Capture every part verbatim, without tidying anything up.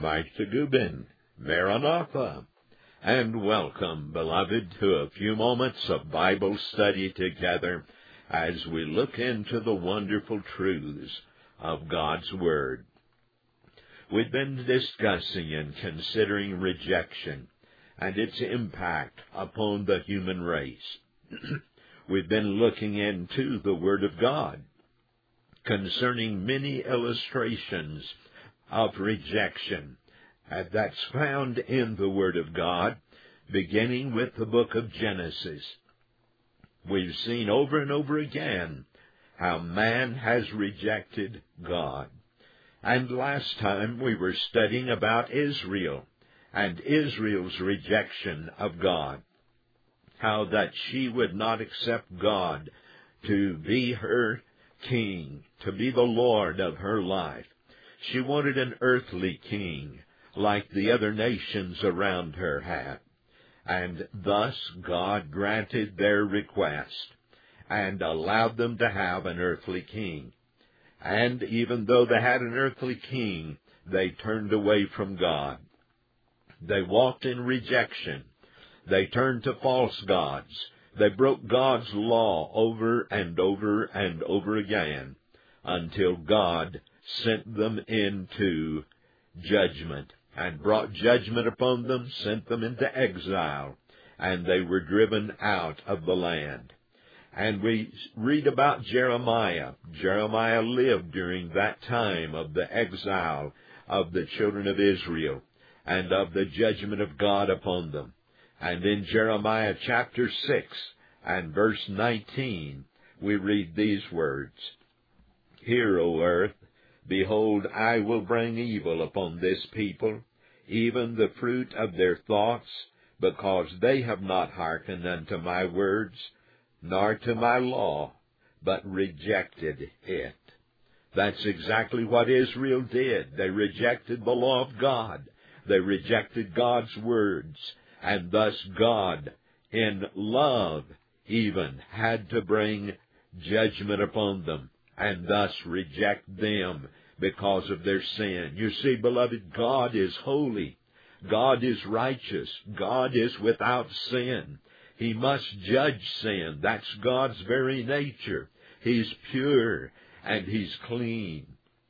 Meister Gubin, Maranatha, and welcome, beloved, to a few moments of Bible study together as we look into the wonderful truths of God's Word. We've been discussing and considering rejection and its impact upon the human race. We've been looking into the Word of God concerning many illustrations of rejection, and that's found in the Word of God, beginning with the book of Genesis. We've seen over and over again how man has rejected God. And last time we were studying about Israel and Israel's rejection of God, how that she would not accept God to be her king, to be the Lord of her life. She wanted an earthly king like the other nations around her had. And thus God granted their request and allowed them to have an earthly king. And even though they had an earthly king, they turned away from God. They walked in rejection. They turned to false gods. They broke God's law over and over and over again until God sent them into judgment and brought judgment upon them, sent them into exile, and they were driven out of the land. And we read about Jeremiah. Jeremiah lived during that time of the exile of the children of Israel and of the judgment of God upon them. And in Jeremiah chapter six and verse nineteen, we read these words, "Hear, O earth, behold, I will bring evil upon this people, even the fruit of their thoughts, because they have not hearkened unto my words, nor to my law, but rejected it." That's exactly what Israel did. They rejected the law of God. They rejected God's words. And thus God, in love even, had to bring judgment upon them, and thus reject them because of their sin. You see, beloved, God is holy. God is righteous. God is without sin. He must judge sin. That's God's very nature. He's pure and He's clean.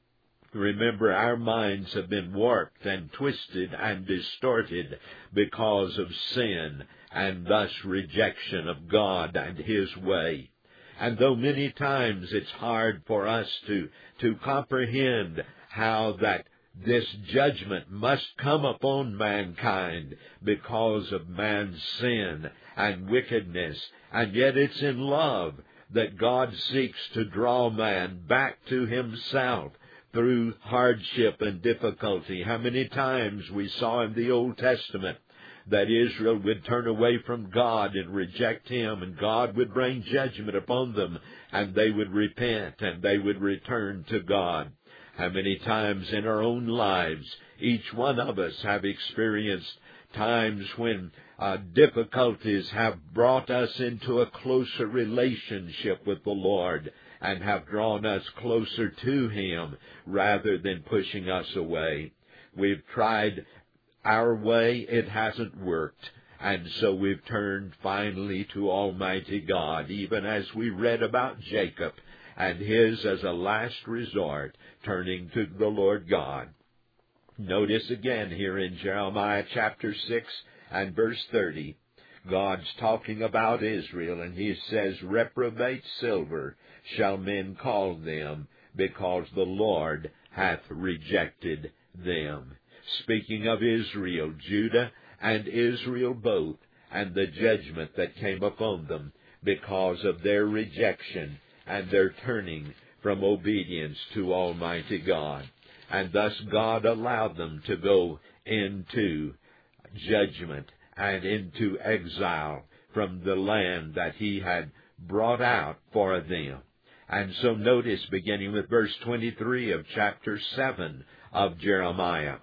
Remember, our minds have been warped and twisted and distorted because of sin and thus rejection of God and His way. And though many times it's hard for us to, to comprehend how that this judgment must come upon mankind because of man's sin and wickedness, and yet it's in love that God seeks to draw man back to Himself through hardship and difficulty. How many times we saw in the Old Testament that Israel would turn away from God and reject Him, and God would bring judgment upon them, and they would repent, and they would return to God. How many times in our own lives, each one of us have experienced times when uh, difficulties have brought us into a closer relationship with the Lord and have drawn us closer to Him rather than pushing us away. We've tried our way, it hasn't worked, and so we've turned finally to Almighty God, even as we read about Jacob and his as a last resort, turning to the Lord God. Notice again here in Jeremiah chapter six and verse thirty, God's talking about Israel, and He says, "Reprobate silver shall men call them, because the Lord hath rejected them." Speaking of Israel, Judah and Israel both, and the judgment that came upon them because of their rejection and their turning from obedience to Almighty God. And thus God allowed them to go into judgment and into exile from the land that He had brought out for them. And so notice, beginning with verse twenty-three of chapter seven of Jeremiah,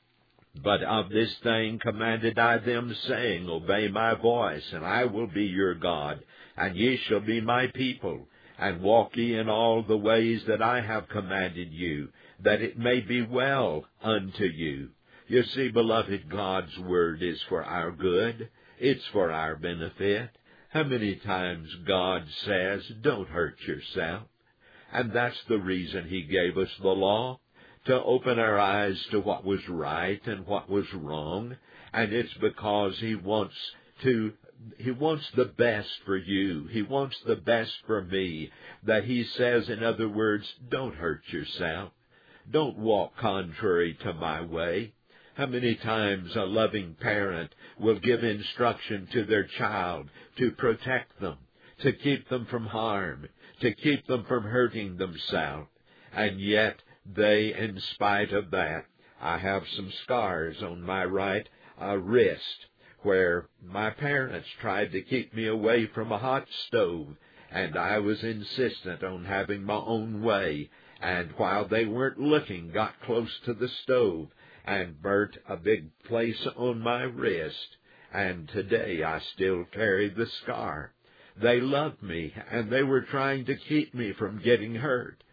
"But of this thing commanded I them, saying, Obey my voice, and I will be your God, and ye shall be my people. And walk ye in all the ways that I have commanded you, that it may be well unto you. You see, beloved, God's Word is for our good. It's for our benefit. How many times God says, don't hurt yourself? And that's the reason He gave us the law, to open our eyes to what was right and what was wrong. And it's because He wants to, He wants the best for you. He wants the best for me, that He says, in other words, don't hurt yourself. Don't walk contrary to my way. How many times a loving parent will give instruction to their child to protect them, to keep them from harm, to keep them from hurting themselves. And yet they, in spite of that, I have some scars on my right uh, wrist where my parents tried to keep me away from a hot stove, and I was insistent on having my own way, and while they weren't looking, got close to the stove and burnt a big place on my wrist. And today I still carry the scar. They loved me, and they were trying to keep me from getting hurt.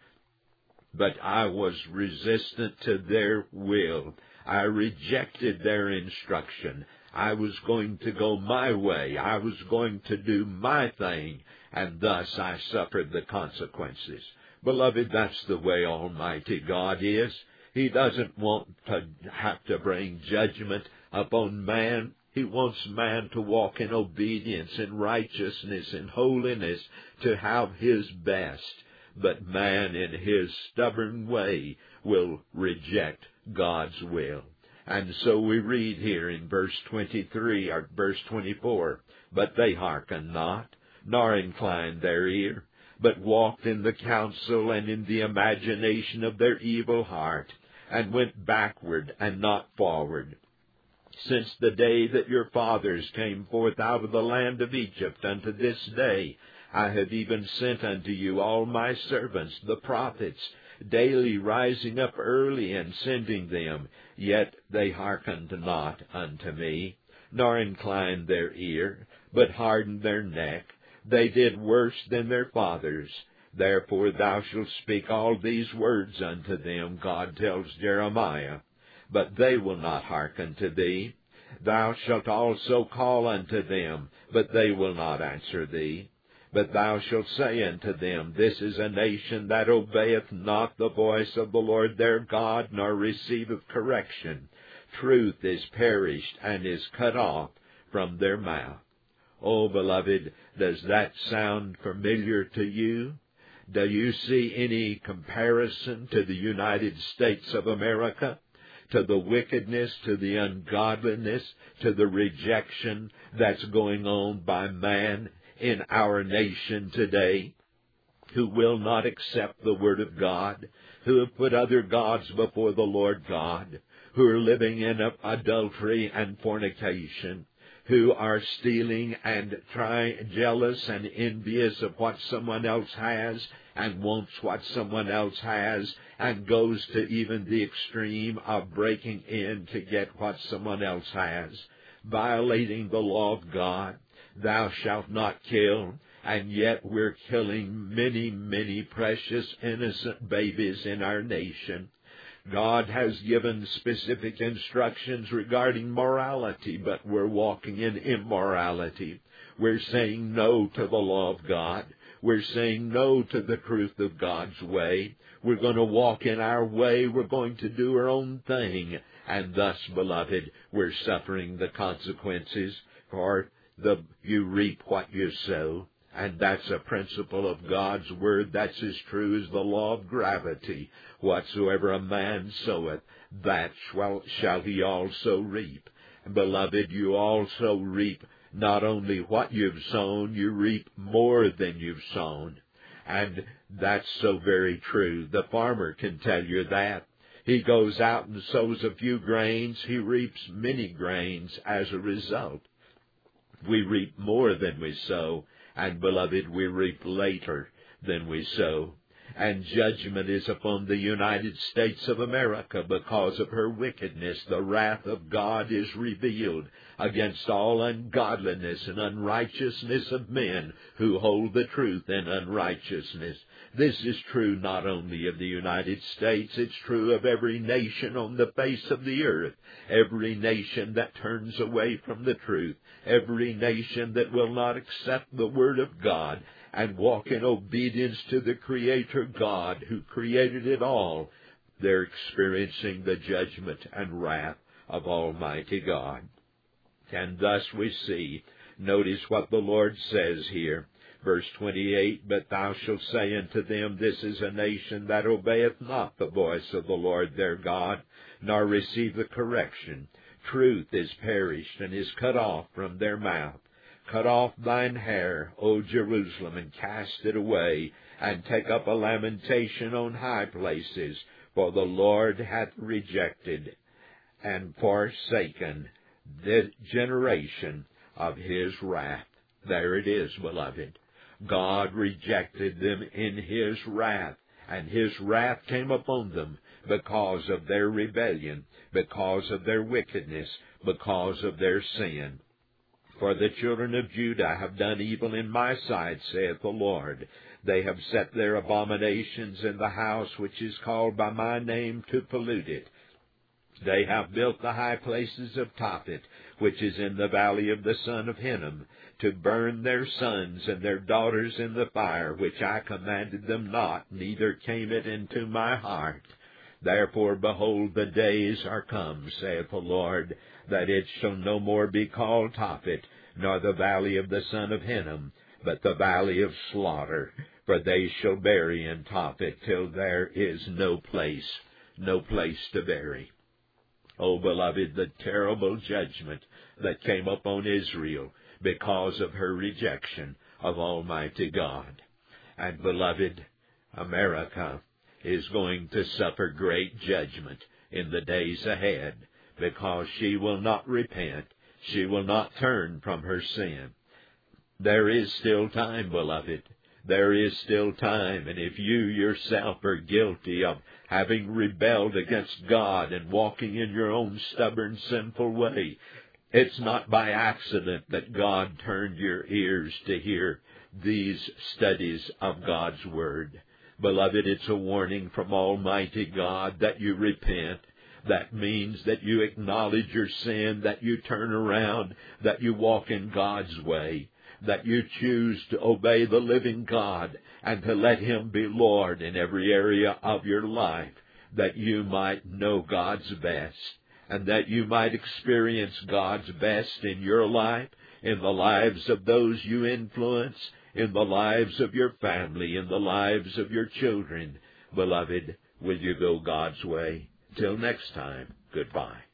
But I was resistant to their will. I rejected their instruction. I was going to go my way. I was going to do my thing, and thus I suffered the consequences. Beloved, that's the way Almighty God is. He doesn't want to have to bring judgment upon man. He wants man to walk in obedience, in righteousness, in holiness, to have his best. But man, in his stubborn way, will reject God's will. And so we read here in verse twenty-three, or verse twenty-four, but they hearkened not, nor inclined their ear, but walked in the counsel and in the imagination of their evil heart, and went backward and not forward. Since the day that your fathers came forth out of the land of Egypt unto this day, I have even sent unto you all my servants, the prophets, daily rising up early and sending them. Yet they hearkened not unto me, nor inclined their ear, but hardened their neck. They did worse than their fathers. Therefore thou shalt speak all these words unto them, God tells Jeremiah. But they will not hearken to thee. Thou shalt also call unto them, but they will not answer thee. But thou shalt say unto them, This is a nation that obeyeth not the voice of the Lord their God, nor receiveth correction. Truth is perished and is cut off from their mouth. Oh, beloved, does that sound familiar to you? Do you see any comparison to the United States of America? To the wickedness, to the ungodliness, to the rejection that's going on by man in our nation today, who will not accept the Word of God, who have put other gods before the Lord God, who are living in adultery and fornication, who are stealing and trying, jealous and envious of what someone else has and wants what someone else has, and goes to even the extreme of breaking in to get what someone else has, violating the law of God. Thou shalt not kill, and yet we're killing many, many precious innocent babies in our nation. God has given specific instructions regarding morality, but we're walking in immorality. We're saying no to the law of God. We're saying no to the truth of God's way. We're going to walk in our way. We're going to do our own thing. And thus, beloved, we're suffering the consequences, for the, you reap what you sow. And that's a principle of God's Word that's as true as the law of gravity. Whatsoever a man soweth, that shall, shall he also reap. And beloved, you also reap not only what you've sown, you reap more than you've sown. And that's so very true. The farmer can tell you that. He goes out and sows a few grains. He reaps many grains as a result. We reap more than we sow. And, beloved, we reap later than we sow. and judgment is upon the United States of America because of her wickedness. The wrath of God is revealed against all ungodliness and unrighteousness of men who hold the truth in unrighteousness. This is true not only of the United States, it's true of every nation on the face of the earth, every nation that turns away from the truth, every nation that will not accept the Word of God and walk in obedience to the Creator God who created it all. They're experiencing the judgment and wrath of Almighty God. And thus we see, notice what the Lord says here. Verse twenty-eight, But thou shalt say unto them, This is a nation that obeyeth not the voice of the Lord their God, nor receive the correction. Truth is perished, and is cut off from their mouth. Cut off thine hair, O Jerusalem, and cast it away, and take up a lamentation on high places, for the Lord hath rejected and forsaken the generation of his wrath. There it is, beloved. God rejected them in his wrath, and his wrath came upon them because of their rebellion, because of their wickedness, because of their sin. For the children of Judah have done evil in my sight, saith the Lord. They have set their abominations in the house which is called by my name to pollute it. They have built the high places of Tophet, which is in the valley of the son of Hinnom, to burn their sons and their daughters in the fire, which I commanded them not, neither came it into my heart. Therefore, behold, the days are come, saith the Lord, that it shall no more be called Tophet, nor the valley of the son of Hinnom, but the valley of slaughter. For they shall bury in Tophet till there is no place, no place to bury. Oh, beloved, the terrible judgment that came upon Israel because of her rejection of Almighty God. And, beloved, America is going to suffer great judgment in the days ahead because she will not repent. She will not turn from her sin. There is still time, beloved. There is still time, and if you yourself are guilty of having rebelled against God and walking in your own stubborn, sinful way, it's not by accident that God turned your ears to hear these studies of God's Word. Beloved, it's a warning from Almighty God that you repent. That means that you acknowledge your sin, that you turn around, that you walk in God's way, that you choose to obey the living God and to let Him be Lord in every area of your life, that you might know God's best and that you might experience God's best in your life, in the lives of those you influence, in the lives of your family, in the lives of your children. Beloved, will you go God's way? Till next time, goodbye.